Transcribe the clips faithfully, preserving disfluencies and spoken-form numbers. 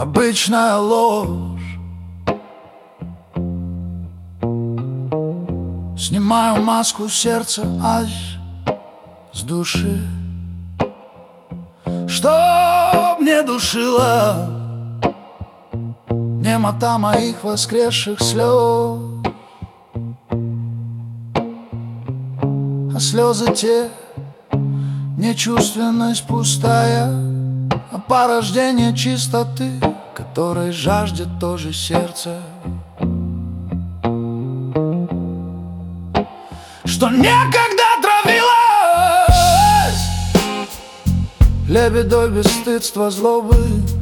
обычная ложь. Снимаю маску сердца аж с души, чтоб не душила немота моих воскресших слез. А слезы те не чувственность пустая, а порождение чистоты, которой жаждет тоже сердце. Что некогда травилось лебедой бесстыдства злобы,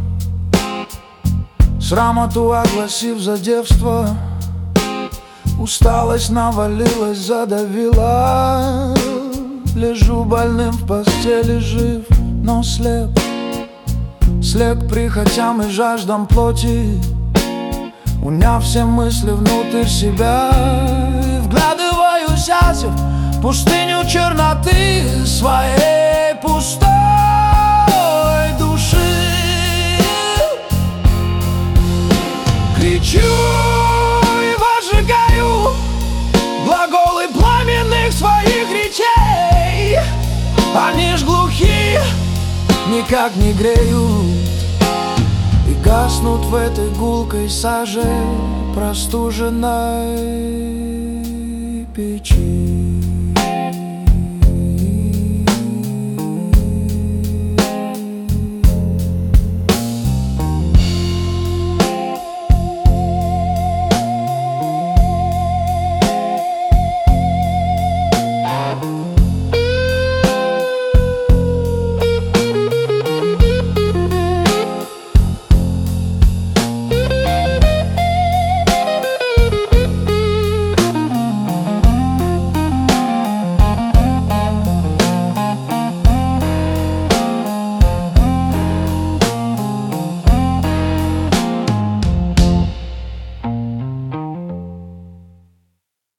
срамоту огласив за девство, усталость навалилась, задавила. Лежу больным в постели жив, но слеп, слеп прихотям и жаждам плоти, уняв все мысли внутрь себя. И вглядываюсь в пустыню черноты своей пустой души. Кричу и возжигаю глаголы пламенных своих речей. Они ж глухи, никак не греют, и гаснут в этой гулкой саже простуженной печи.